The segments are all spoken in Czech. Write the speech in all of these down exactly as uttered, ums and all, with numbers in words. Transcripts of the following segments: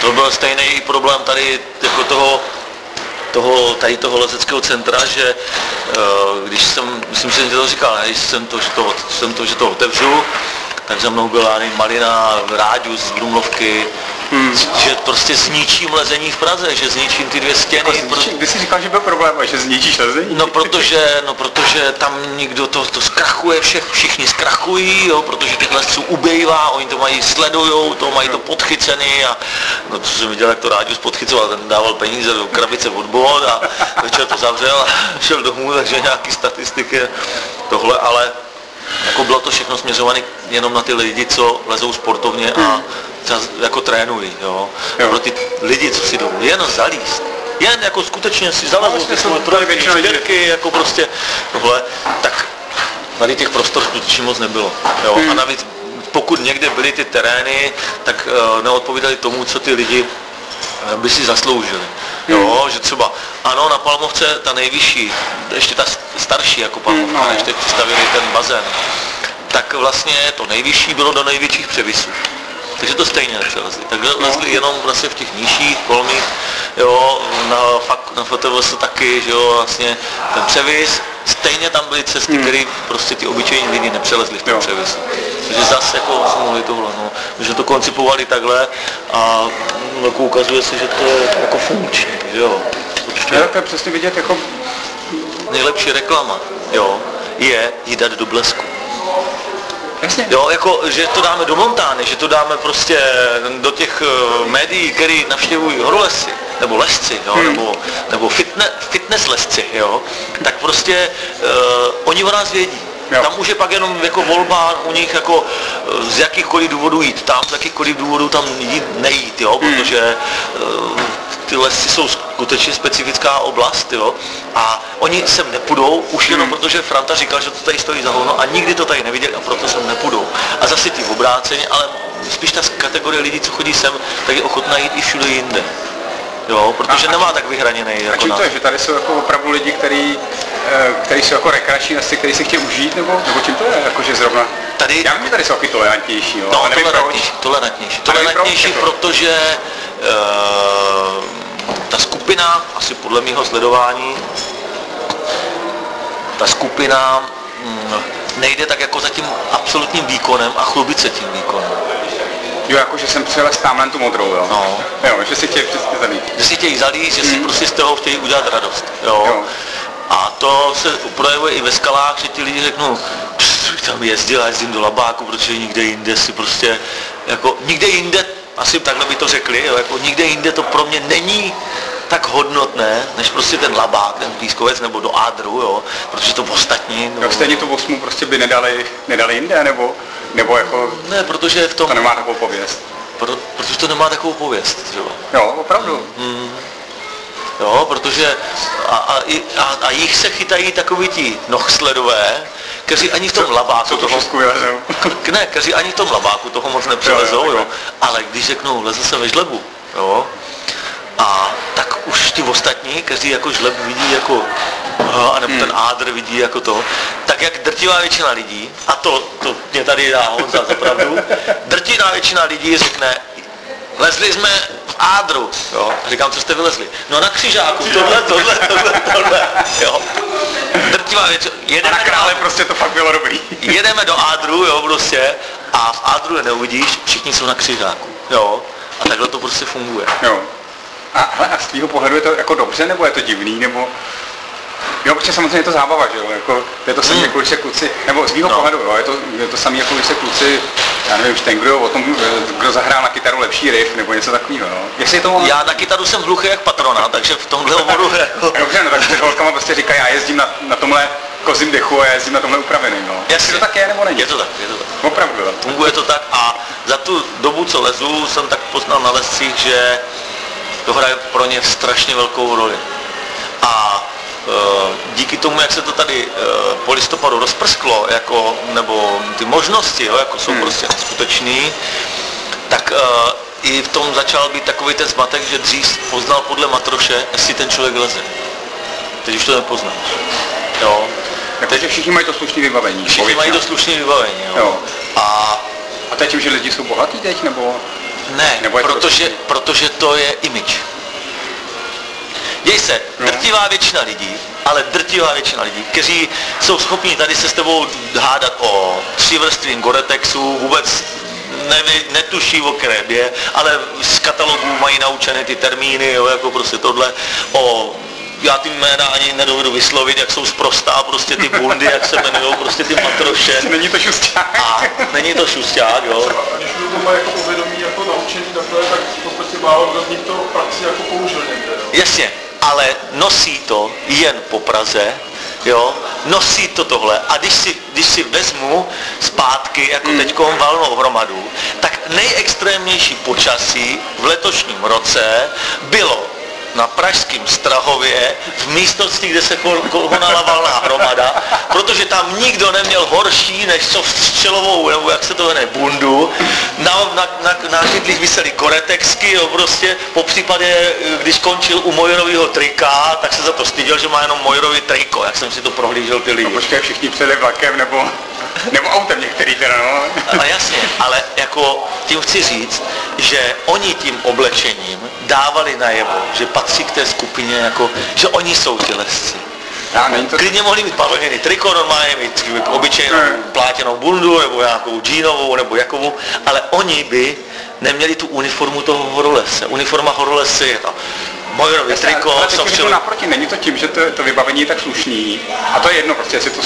To byl stejný problém tady jako toho, toho, tady toho lezeckého centra, že když jsem, myslím, že jsem to říkal, ne, když jsem to, že to, jsem to, že to otevřu, tak za mnou byla Malina, Ráďus z Brumlovky, hmm. že prostě zničím lezení v Praze, že zničím ty dvě stěny. Jako zničí, pro... Kdy jsi říkal, že byl problém, že zničíš lezení? No protože, no protože tam nikdo to, to zkrachuje, všech, všichni zkrachují, jo, protože těch lesců ubejvá, oni to mají, sledujou, to mají to podchycený a no to jsem viděl, jak to Ráďus podchycoval, ten dával peníze do krabice od bod a večer to zavřel a šel domů, takže nějaký statistiky tohle, ale jako bylo to všechno směřované jenom na ty lidi, co lezou sportovně a jako trénují, jo. jo. Pro ty lidi, co si jdou jen zalíst, jen jako skutečně si zalezou ty svoje trojky, čtyřky, jako prostě tohle, tak tady těch prostor skutečně moc nebylo, jo. Hmm. A navíc pokud někde byly ty terény, tak uh, neodpovídali tomu, co ty lidi uh, by si zasloužili. Jo, hmm. že třeba, ano, na Palmovce ta nejvyšší, ještě ta starší jako Palmovka, hmm, no. než teď přistavili ten bazén, tak vlastně to nejvyšší bylo do největších převisů. Takže to stejně nepřelezli. Takže lezli jenom vlastně v těch nižších kolmích, jo, na, fakt, na F T V S taky, že jo, vlastně ten převis, stejně tam byly cesty, hmm. které prostě ty obyčejní lidi nepřelezli v tom jo. převisu. Takže zase jako jsme mohli tohle, no, že to koncipovali takhle a jako ukazuje se, že to je jako funkční, že jo. Určitě. To je přesně vidět jako... Nejlepší reklama, jo, je jí dát do blesku. Jasně. Jo, jako, že to dáme do Montány, že to dáme prostě do těch uh, médií, který navštěvují horolezci, nebo lesci, jo, hmm. nebo, nebo fitne, fitness lesci, jo, tak prostě uh, oni o nás vědí. Jo. Tam už je pak jenom jako volba u nich jako z jakýchkoliv důvodů jít tam, z jakýchkoliv důvodů tam jít, nejít, jo, hmm. protože uh, ty lesy jsou skutečně specifická oblast, jo, a oni sem nepůjdou, už jenom hmm. protože Franta říkal, že to tady stojí za hovno a nikdy to tady neviděli a proto sem nepůjdou. A zase ty obráceně, ale spíš ta kategorie lidí, co chodí sem, tak je ochotná jít i všude jinde. Jo, protože a, nemá tak vyhraněný jako a čím to je, že tady jsou jako opravdu lidi, který, který jsou jako rekreační lesy, který si chtějí užít, nebo, nebo čím to je, jakože zrovna? Tady, já vím, že tady jsou taky tolerantnější, jo, no, tolerantnější, tolerantnější, tolerantnější, protože uh, ta skupina, asi podle mého sledování, ta skupina mm, nejde tak jako za tím absolutním výkonem a chlubit se tím výkonem. Jo, jako že jsem přelez tamhle tu modrou, jo? No. Jo, že si chtějí přesně zalít. Že si chtějí zalít, že si mm. prostě z toho chtějí udělat radost, jo? jo. A to se projevuje i ve skalách, že ti lidi řeknou, tam jezdil a jezdím do Labáku, protože nikde jinde si prostě, jako nikde jinde, asi takhle by to řekli, jo, jako nikde jinde to pro mě není tak hodnotné, než prostě ten Labák, ten Pískovec nebo do Ádru, jo, protože to ostatní... No, jo, stejně tu osmu prostě by nedali, nedali jinde, nebo, nebo jako... Ne, protože v tom... To nemá takovou pověst. Pro, protože to nemá takovou pověst, třeba. Jo, opravdu. Hmm. Jo, protože a, a, a, a jich se chytají takoví ti nohsledové, kteří ani v tom Labáku co to toho... vylezou? Ne, kteří ani v tom Labáku toho moc nepřelezou, jo, jo, jo, ale když řeknou, leze se ve žlebu, jo, a tak už ti ostatní, kteří jako žleb vidí jako, a nebo hmm. ten Ádr vidí jako to, tak jak drtivá většina lidí, a to, to mě tady dá Honza za pravdu, drtivá většina lidí řekne, lezli jsme v Ádru, jo, a říkám, co jste vylezli? No na křižáku, tohle, tohle, tohle, tohle, jo. Drtivá většina, jedeme, a na Krále prostě to fakt bylo dobrý. Jedeme do Ádru, jo, prostě, a v Ádru je neuvidíš, všichni jsou na křižáku, jo, a takhle to prostě funguje. Jo. A, hele, a z tvýho pohledu je to jako dobře, nebo je to divný, nebo... Jo, protože samozřejmě je to zábava, že jo, jako, je to samý, mm. jako když se kluci, nebo z mýho no. pohledu, jo, je to, je to samý, jako když se kluci, já nevím, ten, kdo o tom, kdo zahrál na kytaru lepší riff, nebo něco takového, jo. Jestli to ono... Já na kytaru jsem hluchý jak Patrona, takže v tomhle oboru je... Dobře, no tak s holkama prostě říkají, já jezdím na, na tomhle kozím dechu a já jezdím na tomhle upravený, no. Jestli to tak je, nebo není? Je to tak, je to tak. Opravdu, jo. Funguje to tak a za tu dobu, co lezu, jsem tak poznal na lescích, že to hraje pro ně strašně velkou roli. A e, díky tomu, jak se to tady e, po listopadu rozprsklo, jako, nebo ty možnosti, jo, jako jsou hmm. prostě skutečný, tak e, i v tom začal být takový ten zmatek, že dřív poznal podle matroše, jestli ten člověk leze. Teď už to nepoznáš. Jo. Takže všichni mají to slušné vybavení. Všichni mají to slušné vybavení, jo. jo. A, a teď tím, že lidi jsou bohatí teď, nebo... Ne, Nebo je to protože, protože to je image. Děj se, no. drtivá většina lidí, ale drtivá většina lidí, kteří jsou schopni tady se s tebou hádat o třívrstvím Gore-Texu, vůbec neví, netuší, o kterém je, ale z katalogů mají naučené ty termíny, jo, jako prostě tohle, o já ty jména ani nedovedu vyslovit, jak jsou sprostá, prostě ty bundy, jak se jmenujou, prostě ty matroše. Není to šusťák. A není to šusťák, jo. A když to má jako uvědomí, jako naučení takhle, tak v podstatě málo kdo z nich to v praxi jako použil někde, jo. Jasně, ale nosí to jen po Praze, jo, nosí to tohle a když si, když si vezmu zpátky jako mm. teďkom valnou hromadu, tak nejextrémnější počasí v letošním roce bylo na pražském Strahově, v místnosti, kde se konala valná hromada, protože tam nikdo neměl horší než co střelovou, nebo jak se to jmenuje, bundu. Na, na, na, na židlích visely Gore-Texky, jo, prostě po případě, když končil u Mojerovýho trika, tak se za to styděl, že má jenom Mojerový triko, jak jsem si to prohlížel ty lidi. No počkej, všichni přijeli vlakem, nebo, nebo autem některý teda, no. A jasně, ale jako tím chci říct, že oni tím oblečením dávali najevo, že patří k té skupině, jako, že oni jsou ti lesci. Já, není to... Klidně mohli mít bavlněný triko, normálně mít obyčejnou ne. plátěnou bundu, nebo nějakou džínovou, nebo jakovou, ale oni by neměli tu uniformu toho horolezce. Uniforma horolezce je to Mojerový triko, ale teď softřelo. naproti, není to tím, že to, to vybavení je tak slušný, a to je jedno prostě, jestli to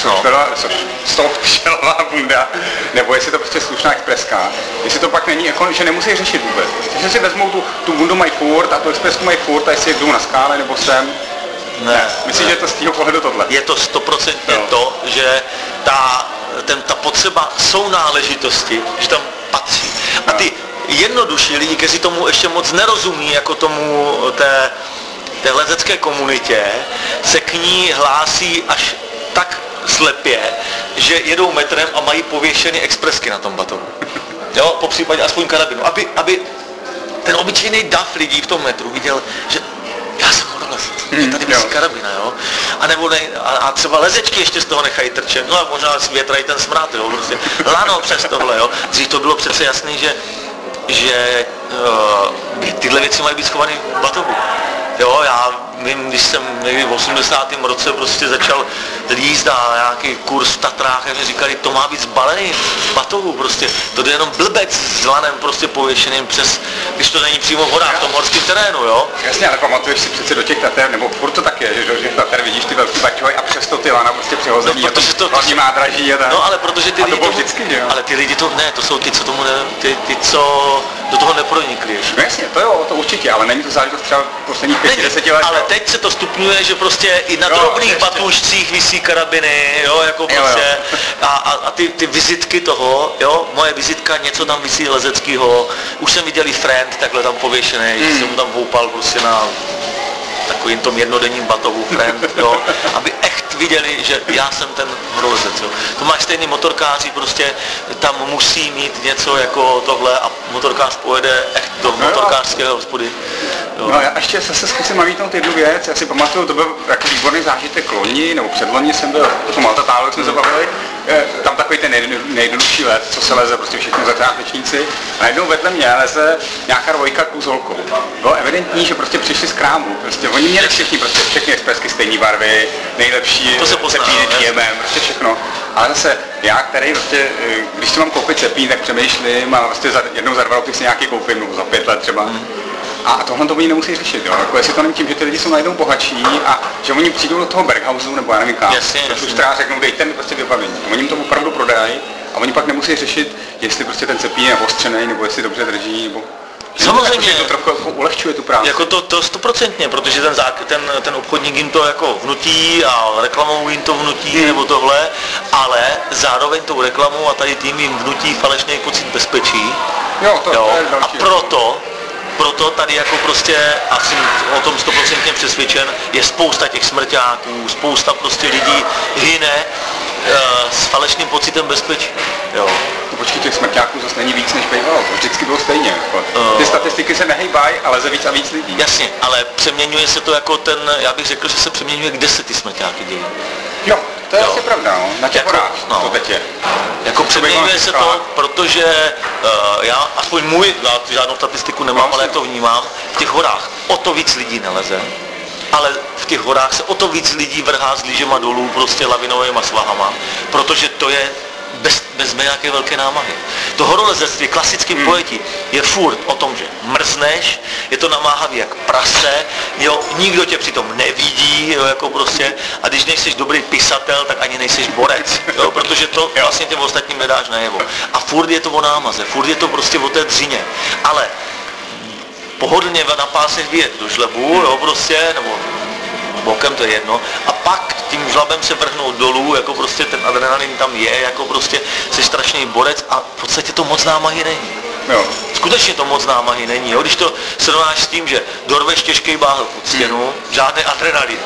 softřelová bunda, nebo jestli to prostě slušná expreska, jestli to pak není, jako, že nemusí řešit vůbec. Jestli si vezmou tu, tu bundu mají furt a tu expresku mají furt a jestli jdou na skále nebo sem. Ne, ne. Myslím, ne. že je to z toho pohledu tohle. Je to stoprocentně to, že ta, ten, ta potřeba jsou náležitosti, že tam patří. A ty jednodušší lidi, kteří tomu ještě moc nerozumí, jako tomu té, té lezecké komunitě, se k ní hlásí až tak slepě, že jedou metrem a mají pověšený expresky na tom batohu. Jo, po případě aspoň karabinu. Aby, aby ten obyčejný dav lidí v tom metru viděl, že já jsem horolezec, hmm, tady musí karabina, jo. A nebo ne, a, a třeba lezečky ještě z toho nechají trčet, no a možná světrají ten smrad, jo, prostě lano přes tohle, jo. Dřív to bylo přece jasný, že že uh, tyhle věci mají být schované v batohu. Jo, já vím, když jsem někdy v osmdesátém roce prostě začal líst na nějaký kurz v Tatrách, a mi říkali, to má být zbalený v batohu, prostě, to jde jenom blbec s lanem prostě pověšeným přes, když to není přímo v horách, v tom horském terénu, jo. Jasně, ale pamatuješ si přece do těch Tater, nebo furt to tak je, že do těch Tater vidíš ty velký baťohy a přesto ty lana prostě přihození, no, protože to, hlavní nádraží a tak. No ale protože ty a lidi to bylo tomu, vždycky, jo. Ale ty lidi to, ne, to jsou ty, co tomu ne, ty, ty, co do toho nepronikli ještě. No jasně, to jo, to určitě, ale není to záležitost třeba posledních pěti, deseti let. Ale teď se to stupňuje, že prostě i na jo, drobných ještě. batušcích visí karabiny, jo, jako prostě, jo, jo. A, a, a ty, ty vizitky toho, jo, moje vizitka, něco tam visí lezeckýho, už jsem viděl i friend, takhle tam pověšený, hmm. že jsem mu tam voupal prostě na takovým tom jednodenním batohu friend, jo, aby echt viděli, že já jsem ten horolezec, jo. To máš stejný motorkáři, prostě tam musí mít něco jako tohle a motorkář pojede echt do no motorkářského hospody. Jo. No já ještě zase zkusím namítnout jednu věc, já si pamatuju, to byl jako výborný zážitek loni, nebo předloni jsem byl, to Malta Tálu, jak jsme se bavili, tam takový ten nejjednodušší let, co se leze, prostě všichni začátečníci, a najednou vedle mě leze nějaká dvojka kluk s holkou. Bylo evidentní, že prostě přišli z krámu, prostě oni měli všichni, prostě všechny expresky stejné barvy, nejlepší cepíny T M M, prostě všechno. Ale zase já, který prostě, když si mám koupit cepín, tak přemýšlím a prostě za, jednou za dva roky si nějaký koupím, nebo za pět let třeba. Hmm. A tohle to oni nemusí řešit, jo. Jako jestli to není tím, že ty lidi jsou najednou bohatší a že oni přijdou do toho Berghausu, nebo já nevím kam, což už teda řeknou, dejte mi prostě vybavení. A oni jim to opravdu prodají a oni pak nemusí řešit, jestli prostě ten cepín je ostřený, nebo jestli dobře drží, nebo... Samozřejmě. To trochu jako ulehčuje tu práci. Jako to, to stoprocentně, protože ten, zák, ten, ten obchodník jim to jako vnutí a reklamou jim to vnutí hmm. nebo tohle, ale zároveň tou reklamou a tady tím jim vnutí falešný pocit bezpečí. Jo, to, jo? to je další. A proto proto tady jako prostě, a jsem o tom stoprocentně přesvědčen, je spousta těch smrťáků, spousta prostě lidí hyne e, s falešným pocitem bezpečí. Jo. No počkej, těch smrťáků zase není víc než bývalo, to vždycky bylo stejně. Ty statistiky se nehejbají, ale ze víc a víc lidí. Jasně, ale přeměňuje se to jako ten, já bych řekl, že se přeměňuje, kde se ty smrťáky dějí. Jo, To je jo. asi pravda, no. Na těch Jako, horách no. to teď je. Jako přeměňuje se to, skalách. protože uh, já, aspoň můj, já žádnou statistiku nemám, ale jak to vnímám, v těch horách o to víc lidí neleze, ale v těch horách se o to víc lidí vrhá s lyžema dolů prostě lavinovými svahama, protože to je bez, bez nějaké velké námahy. To horolezectví, klasickým hmm. pojetí, je furt o tom, že mrzneš, je to namáhavý jak prase, jo, nikdo tě přitom nevidí, jo, jako prostě, a když nejseš dobrý pisatel, tak ani nejseš borec, jo, protože to vlastně těm ostatním nedáš najevo. A furt je to o námaze, furt je to prostě o té dřině, ale pohodlně na pásech vyjet do žlebu, jo, prostě, nebo bokem, to je jedno, a pak tím žlabem se vrhnout dolů, jako prostě ten adrenalin tam je, jako prostě jsi strašný borec a v podstatě to moc námahy není. Jo. Skutečně to moc námahy není, jo? Když to srovnáš s tím, že dorveš těžký báhl pod stěnu, hmm. žádný adrenalin.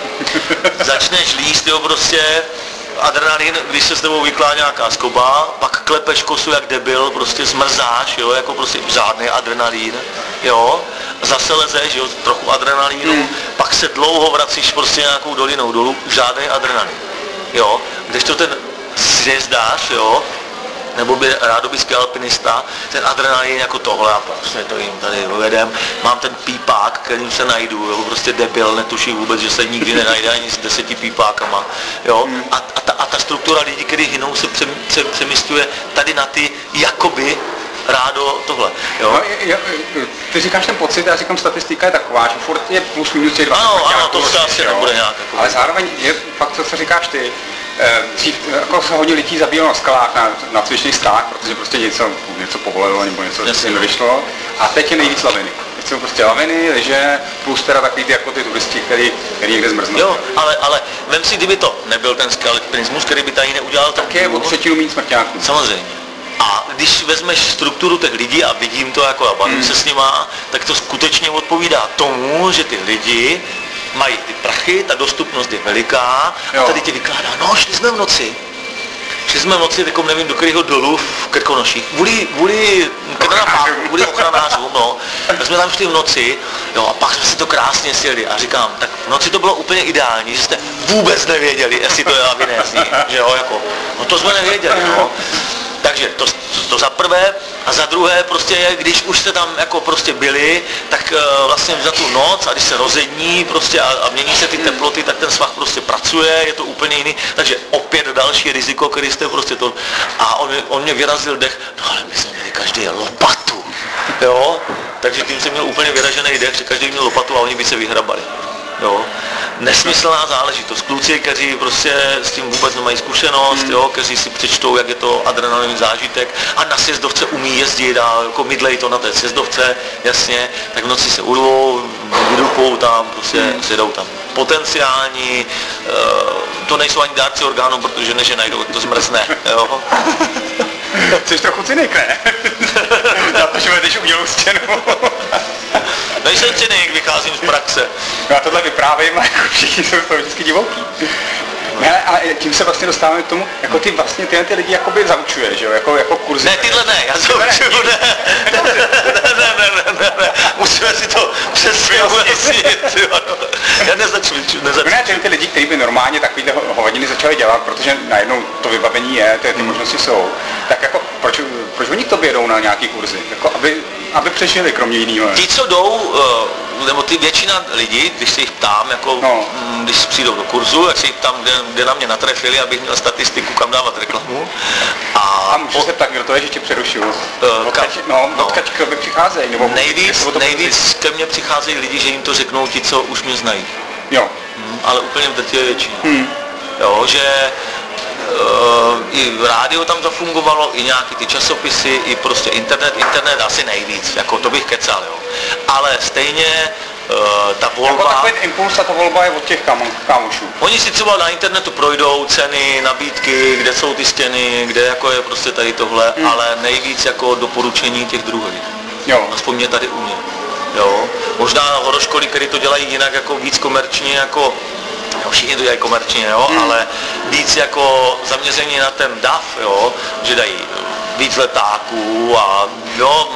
Začneš líst, jo, prostě adrenalin, když se s tebou vyklá nějaká skoba, pak klepeš kosu jak debil, prostě zmrzáš, jo, jako prostě žádný adrenalin, jo, zase lezeš, jo, trochu adrenalínu, hmm. pak se dlouho vracíš prostě nějakou dolinou dolů, žádný adrenalin, jo, kdežto ten zjezdář, jo, nebo by rádobyský alpinista, ten adrenalin jako tohle, a prostě to jim tady dovedem, mám ten pípák, kterým se najdu, jo, prostě debil, netuší vůbec, že se nikdy nenajde ani s deseti pípákama, jo, hmm. a, a, ta, a ta struktura lidí, kteří hynou, se přemysťuje tady na ty, jakoby, rádo tohle, jo. No, je, je, ty říkáš ten pocit, já říkám, statistika je taková, že furt je plus minus těch dvacet. Ano, ano, to se asi nebude nějak. Jako ale zároveň je fakt, co, co říkáš ty, dřív jako se hodně lidí zabíjelo na skalách, na, na cvičných skalách, protože prostě něco, něco povolilo nebo něco jim nevyšlo. A teď je nejvíc laviny. Teď jsou prostě laviny, liže, plus teda takový ty, jako ty turisti, který, který někde zmrznou. Jo, ale, ale vem si, kdyby to nebyl ten alpinismus, který by tady neudělal, tak je o třetinu méně smrťáků. Samozřejmě. A když vezmeš strukturu těch lidí a vidím to jako a bavím hmm. se s nima, tak to skutečně odpovídá tomu, že ty lidi mají ty prachy, ta dostupnost je veliká, jo. A tady ti vykládá, no šli jsme v noci. Šli jsme v noci, takom nevím, do kterého dolu v Krkonoších, vůli, vůli, vůli ochranářů, no. Tak jsme tam šli v noci, jo, a pak jsme si to krásně sjeli a říkám, tak v noci to bylo úplně ideální, že jste vůbec nevěděli, jestli to je lavinézní, že jo, jako, no to jsme nevěděli, no. Takže to, to, to za prvé a za druhé prostě je, když už jste tam jako prostě byli, tak uh, vlastně za tu noc a když se rozední prostě a, a mění se ty teploty, tak ten svah prostě pracuje, je to úplně jiný, takže opět další riziko, který jste prostě to, a on, on mě vyrazil dech, no ale my jsme měli každý lopatu, jo, takže tím jsem měl úplně vyražený dech, že každý měl lopatu a oni by se vyhrabali. Jo. Nesmyslná záležitost. Kluci, kteří prostě s tím vůbec nemají zkušenost, jo, kteří si přečtou, jak je to adrenalinový zážitek a na sjezdovce umí jezdit a jako mydlej to na té sjezdovce, jasně, tak v noci se urvou, vydupou tam, prostě sjedou tam. Potenciální, to nejsou ani dárci orgánů, protože než je najdou, to zmrzne, jo. Jsi trochu cynik, ne? Já to, že vedeš udělou stěnu. Nejsem cynik, vycházím z praxe. Já tohle vyprávím a jako všichni jsou to vždycky divoký. Ne, ale tím se vlastně dostáváme k tomu, jako ty vlastně tyhle ty lidi jakoby zaučuje, že jo, jako, jako kurzy. Ne, tyhle ne, já zaučuju, ne. Ne, ne, ne, ne, ne, ne, musíme si to přesně ujasnit, já nezačviču, nezačviču. Ne, tyhle ty lidi, kteří by normálně takovýhle hovadiny začali dělat, protože najednou to vybavení je, ty, ty možnosti jsou, tak jako, proč, proč oni k tobě jedou na nějaký kurzy, jako aby, aby přežili kromě jinýho. Ti, co jdou, nebo ty většina lidí, když se jich ptám, jako, no. když přijdou do kurzu, jak se jich ptám, kde, kde na mě natrefili, abych měl statistiku, kam dávat reklamu. A, a můžu po... se ptát, kdo to je, že tě přerušil? Uh, odkaď, no, no. Odkaď k tobě přicházejí? Nebo nejvíc, nejvíc ke mně přicházejí lidi, že jim to řeknou ti, co už mě znají. Jo. Hmm, ale úplně v drtivé většině. Hmm. Jo, že Uh, i rádio tam zafungovalo, i nějaký ty časopisy, i prostě internet, internet asi nejvíc, jako to bych kecal, jo. Ale stejně uh, ta volba... Jako takový impuls a ta volba je od těch kámošů. Oni si třeba na internetu projdou ceny, nabídky, kde jsou ty stěny, kde jako je prostě tady tohle, hmm. ale nejvíc jako doporučení těch druhých. Jo. Aspoň mě tady u mě. Jo. Možná horoškoly, které to dělají jinak jako víc komerčně, jako jo, všichni to dělají komerčně, jo, hmm. ale víc jako zaměření na ten dav, jo, že dají víc letáků a jo, mají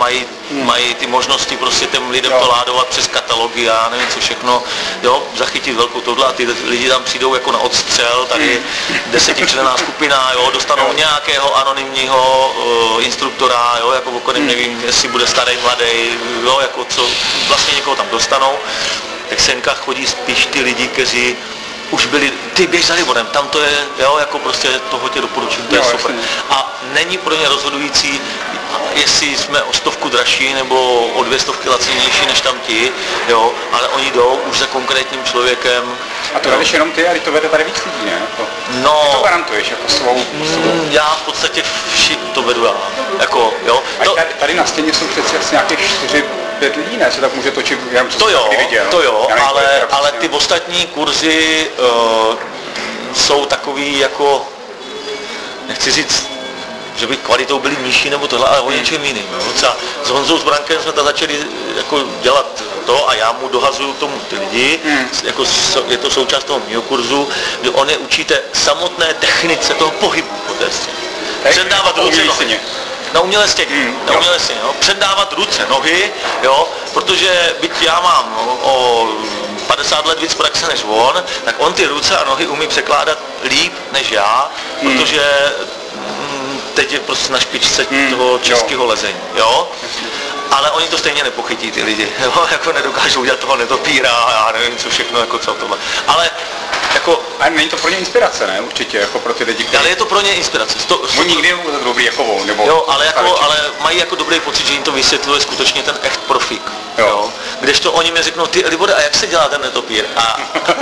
hmm. mají ty možnosti prostě těm lidem jo. to ládovat přes katalogy a nevím co všechno, jo, zachytit velkou tohle a ty lidi tam přijdou jako na odstřel, tady hmm. desetičlenná skupina, jo, dostanou jo. nějakého anonymního uh, instruktora, jo, jako okolím hmm. nevím, jestli bude starý, mladý, jo, jako co, vlastně někoho tam dostanou, tak senka chodí spíš ty lidi, kteří už byli, ty běž za Liborem, tam to je, jo, jako prostě toho tě doporučím, to jo, je super. Jasně. A není pro ně rozhodující, jestli jsme o stovku dražší nebo o dvě stovky lacinější než tam ti, jo, ale oni jdou už za konkrétním člověkem. A to vedeš jenom ty, ale to vede tady víc lidí, ne? To, no, ty to garantuješ jako svou, svou... Mm, já v podstatě vši to vedu já, jako, jo. To, tady, tady na stěně jsou přeci asi nějakých čtyři pět lidí, ne? Se tak může točit, já nevím, co to jo, viděl. to jo, nevím, ale, ale ty ostatní kurzy uh, jsou takový jako, nechci říct, že by kvalitou byly nižší nebo tohle, ale o něčem jiným. Jo. Třeba s Honzou Zbrankem jsme to začali jako dělat to a já mu dohazuju k tomu ty lidi, hmm. jako je to součást toho mého kurzu, kde on je učíte samotné technice toho pohybu po té stěně. Předávat ruce nohy. Na umělé stěně, hmm, na umělé stěně, jo. Předávat ruce, nohy, jo, protože byť já mám o, o padesát let víc praxe než on, tak on ty ruce a nohy umí překládat líp než já, hmm. protože mm, teď je prostě na špičce hmm, toho českého jo. lezení, jo. Ale oni to stejně nepochytí, ty lidi, jo, jako nedokážou udělat toho netopíra a já nevím co všechno, jako co tohle. Ale jako... Ale není to pro ně inspirace, ne? Určitě, jako pro ty lidi, kteří... Ale je to pro ně inspirace. Sto, sto, Oni nikdy nebudou dobrý jako on, nebo... Jo, ale, jako, ale mají jako dobrý pocit, že jim to vysvětluje skutečně ten echt profík. Jo. Jo. Kdežto oni mi řeknou, ty Libore, a jak se dělá ten netopír? A...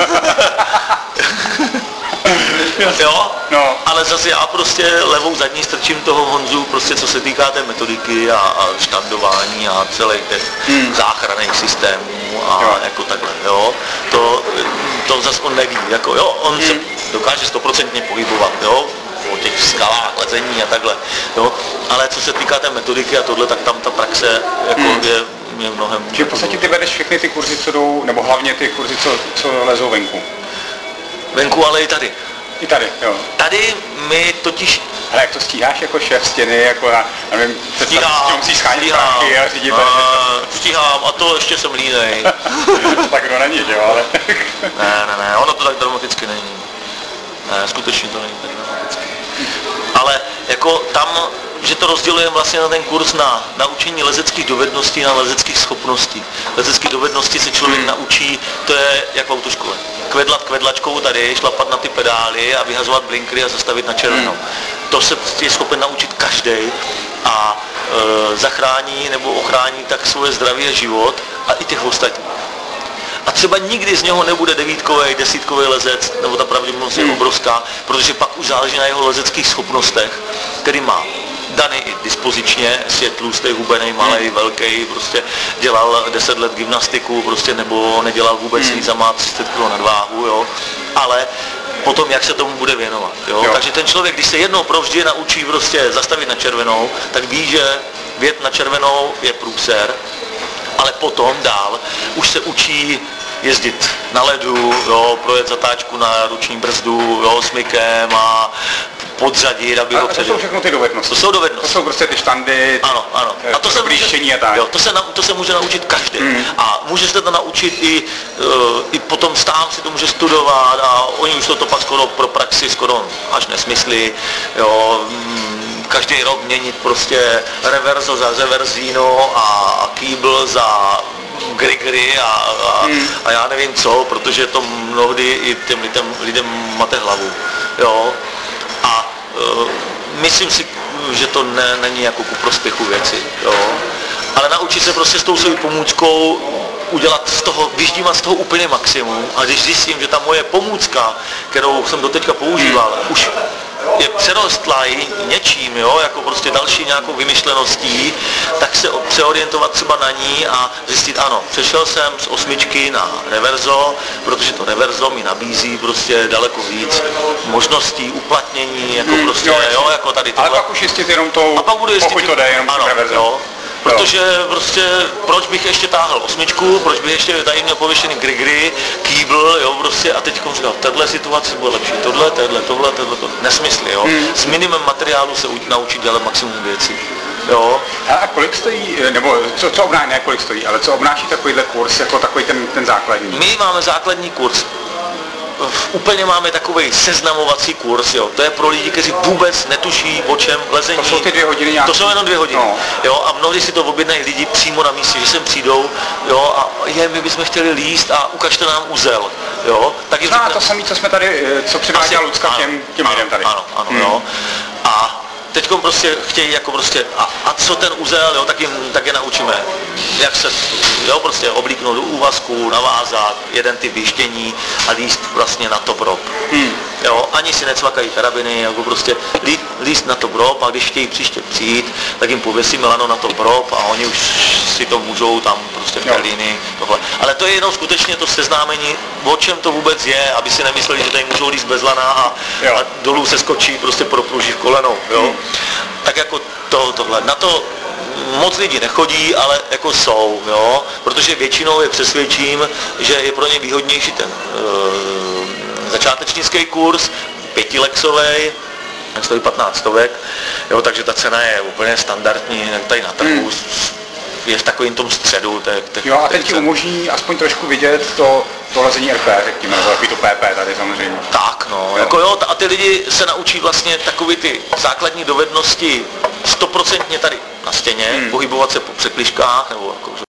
jo, no. Ale zase já prostě levou zadní strčím toho Honzu, prostě co se týká té metodiky a, a štandování a celých těch hmm. záchranných systémů a jo. jako takhle, jo. To, to zase on neví, jako jo, on hmm. se dokáže stoprocentně pohybovat, jo, o těch skalách, lezení a takhle, jo. Ale co se týká té metodiky a tohle, tak tam ta praxe jako hmm. je, je mnohem... Čiže v podstatě ty vedeš všechny ty kurzy, co jdou, nebo hlavně ty kurzy, co, co lezou venku? Venku, ale i tady. I tady, jo. Tady my totiž... Ale jak to stíháš jako šéf stěny, jako já nevím, stíhám, musíš schánět prachy a řídit. A, stíhám a to ještě jsem línej. To tak to není, jo, ale... ne, ne, ne, ono to tak dramaticky není. Ne, skutečně to není tak dramaticky. Ale jako tam, že to rozdělujeme vlastně na ten kurz na naučení lezeckých dovedností, na lezeckých schopností. Lezecké dovednosti se člověk hmm. naučí, to je jak v autoškole. Kvedlat kvedlačkou tady, šlapat na ty pedály a vyhazovat blinkry a zastavit na červenou. Hmm. To se je schopen naučit každý a e, zachrání nebo ochrání tak svoje zdraví a život a i těch ostatních. A třeba nikdy z něho nebude devítkový, desítkový lezec, nebo ta pravděpodobnost je obrovská, protože pak už záleží na jeho lezeckých schopnostech, který má daný i dispozičně, jestli je tlustý, hubený, malý, velký, prostě dělal deset let gymnastiku, prostě nebo nedělal vůbec nic a má třicet kilo nadváhu, jo, ale potom jak se tomu bude věnovat, jo? Jo. Takže ten člověk, když se jednou provždy naučí prostě zastavit na červenou, tak ví, že vjet na červenou je průser, ale potom dál už se učí jezdit na ledu, jo, projet zatáčku na ruční brzdu, jo, smykem a podřadit, aby ho předěl. To jsou všechno ty dovednosti. To jsou dovednosti. To jsou prostě ty štandy, ano, ano. A to se blížení a tak. Jo, to se, to se může naučit každý. Mm. A může se to naučit i, uh, i potom stám si to může studovat a oni už to, to pak skoro pro praxi skoro až nesmysly, jo, mm, každý rok měnit prostě reverzo za reverzíno a kýbl za grigry a, a, hmm. a já nevím co, protože to mnohdy i těm lidem, lidem mate hlavu, jo. A uh, myslím si, že to ne, není jako ku prospěchu věci, jo. Ale naučit se prostě s tou svou pomůckou udělat z toho, vyždímat z toho úplně maximum a když zjistím, že ta moje pomůcka, kterou jsem doteďka používal, už je přerostlá něčím, jo, jako prostě další nějakou vymyšleností, tak se přeorientovat třeba na ní a zjistit, ano, přešel jsem z osmičky na reverzo, protože to reverzo mi nabízí prostě daleko víc možností, uplatnění, jako hmm, prostě, jo, jo, jako tady tohle. Ale pak už jistit jenom tou, a pak budu jistit, pokud to jde, jenom ano, reverzo. Jo. Protože prostě, proč bych ještě táhl osmičku, proč bych ještě tady měl pověšený grigry, kýbl, jo, prostě, a teď říkal, v téhle situaci bude lepší, tohle, tohle, tohle, tohle, tohle, nesmysly, jo. Hmm. S minimem materiálu se naučit dělat maximum věcí. jo. A kolik stojí, nebo co, co obnáší, ne kolik stojí, ale co obnáší takovýhle kurz, jako takový ten, ten základní? My máme základní kurz. Úplně máme takový seznamovací kurz, jo. To je pro lidi, kteří vůbec netuší, o čem lezení. To jsou ty dvě hodiny nějaký. To jsou jenom dvě hodiny. No. Jo, a mnohdy si to objednají lidi přímo na místě, že sem přijdou, jo, a je, my bychom chtěli líst a ukažte nám uzel, jo. Tak no, řekne, to samé, co jsme tady, co předváděla Lucka těm, těm lidem tady. Ano, ano, hmm. jo. A teďkom prostě chtějí jako prostě, a, a co ten uzel, jo, tak, jim, tak je naučíme, jak se, jo, prostě oblíknout do úvazku, navázat, jeden typ výštění a líst vlastně na top rope. Hmm. Jo, ani si necvakají karabiny, jako prostě lí, líst na top rope a když chtějí příště přijít, tak jim pověsíme lano na top rope a oni už si to můžou tam prostě v Berlíny, tohle. Ale to je jenom skutečně to seznámení, o čem to vůbec je, aby si nemysleli, že tady můžou líst bez lana a, a dolů se skočí prostě propruží v kolenou, jo. Hmm. Tak jako to, tohle. Na to moc lidí nechodí, ale jako jsou, jo, protože většinou je přesvědčím, že je pro ně výhodnější ten e, začátečnický kurz, pětilexovej, stojí patnáct stovek, jo, takže ta cena je úplně standardní, tady na trhu, hmm. je v takovém tom středu. Te, te, jo, a teď ti umožní aspoň trošku vidět to, to lezení R P, řekněme, nebo takový to P P tady samozřejmě. Tak, no, jo. Jako jo, a ty lidi se naučí vlastně takový ty základní dovednosti stoprocentně tady na stěně, hmm. pohybovat se po překližkách, nebo jako